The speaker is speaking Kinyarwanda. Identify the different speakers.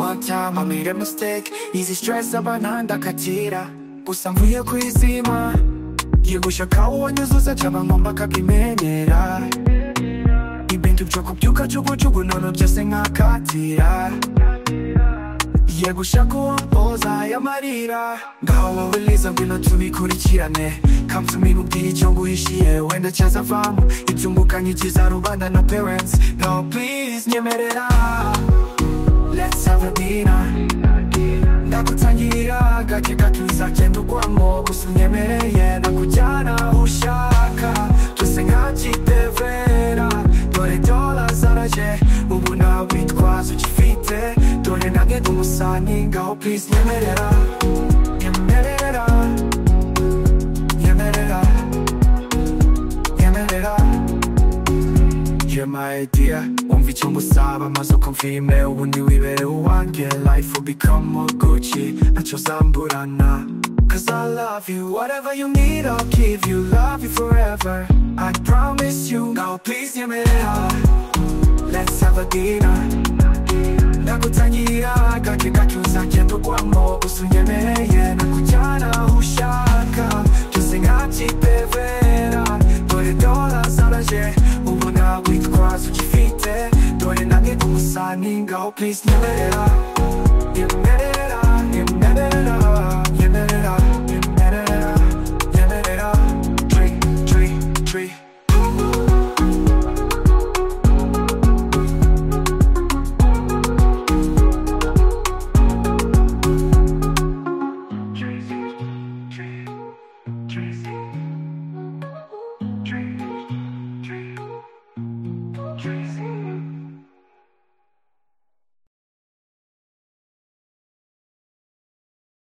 Speaker 1: One time I made a mistake, easy stress abana ndakatira, gusa mvuye kwizima yigushaka uwanyuzuza cyaba ngomba kabimenyera, ibintu byo kubyuka jugujugu none byose nkakatira, yegushaka uwampoza y'amarira, ngaho wowe liza ngwino tubikurikirane, come to me mubwire icyo nguhishiye, wenda cyazavamo ibyungukanyikiza rubanda na parents, no please nyemerera, let's have a dinner, ndagutangira gake gake uzagenda ugwamo, gusa unyemereye nakujyana aho ushaka, twese nkakitevera, dore dola zaraje ubu nta witwazo ugifite, dore nange ndi umusani, ngaho please nyemerera, nyemerera, nyemerera, nyemerera. You're my idea, wumva icyo ngusaba maze ukumvime, ubundi wibere uwanjye, life will become more Gucci, ntacyo zamburana, cause I love you, whatever you need I'll give you, love you forever, I promise you, now please nyemerera, let's have a dinner, ndagutangira gake gake uzagenda ugwamo, gusa unyemereye nakujyana aho ushaka, byose nkakitevera, dore dola zaraje ubu nta witwazo ugifite, dore nange ndi umusani, ngaho please nyemerera, nyemerera, nyemerera, nyemerera, nyemerera, nyemerera, tree, tree, tree. Tracy.